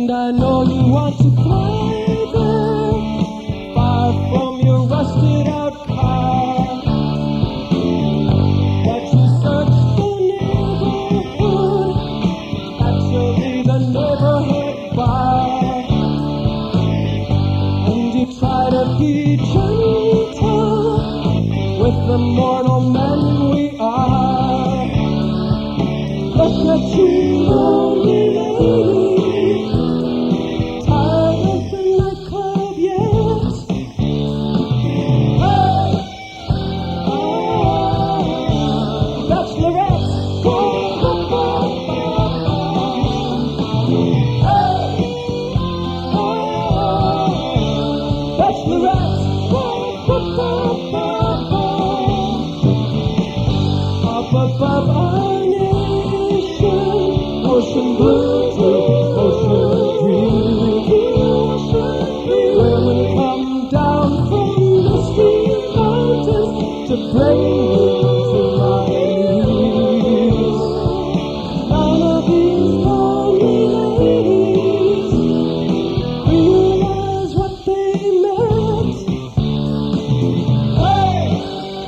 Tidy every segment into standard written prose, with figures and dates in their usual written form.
And I know you want to fly there, far from your rusted out car. But you search the neighborhood, actually the neighborhood bar. And you try to be gentle with the mortal men we are. Look at you, lonely lady, tired of the nightclub yet? Hey! Bachelorette! Hey! Bachelorette! Up above our nation, ocean blue to ocean green. Women come down from misty mountains to bring me to my knees. None of these lonely ladies realize what they meant. Hey!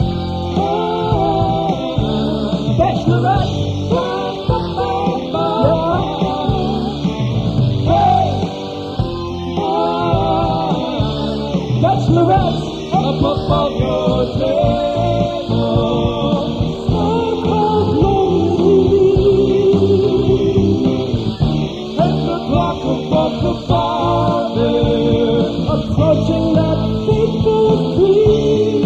Oh, Bachelorette! Bachelorette, up above your table, so-called lonely. 10 o'clock above the bar there, approaching that fateful dream.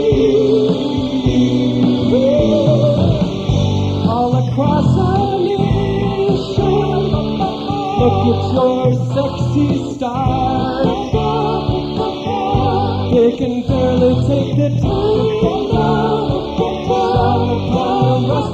All across our nation, look at your sexy stars. They can barely take the time now. Shine upon the rest